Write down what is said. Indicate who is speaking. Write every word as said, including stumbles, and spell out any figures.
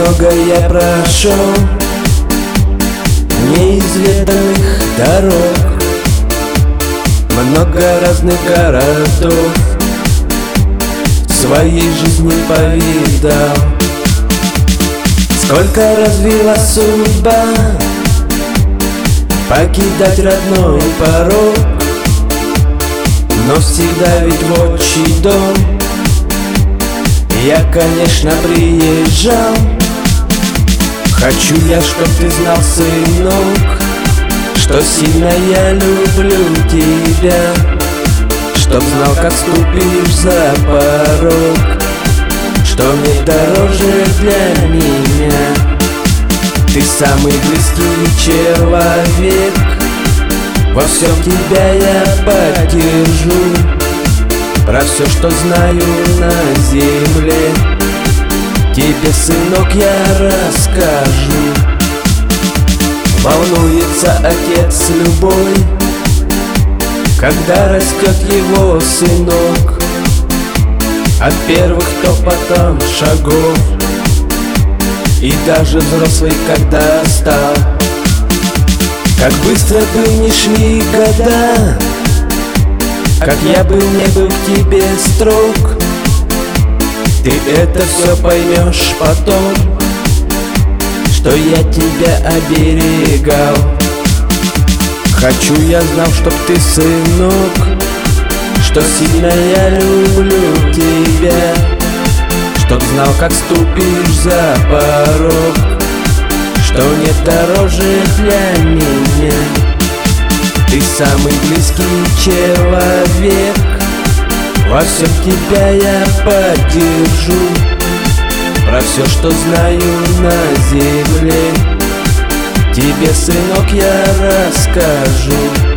Speaker 1: Много я прошел неизведанных дорог, много разных городов в своей жизни повидал. Сколько развила судьба покидать родной порог, но всегда ведь в отчий дом я, конечно, приезжал. Хочу я, чтоб ты знал, сынок, что сильно я люблю тебя, чтоб знал, как ступишь за порог, что мне дороже для меня. Ты самый близкий человек, во всем тебя я поддержу, про все, что знаю на земле, тебе, сынок, я расскажу. Волнуется отец любой, когда растет его сынок, от первых топотом шагов и даже взрослый, когда стал. Как быстро бы ни шли года, как я бы не был к тебе строг, ты это все поймешь потом, что я тебя оберегал. Хочу я знал, чтоб ты, сынок, что сильно я люблю тебя, чтоб знал, как ступишь за порог, что нет дороже для меня. Ты самый близкий человек, во всем тебя я поддержу, про все, что знаю на земле, тебе, сынок, я расскажу.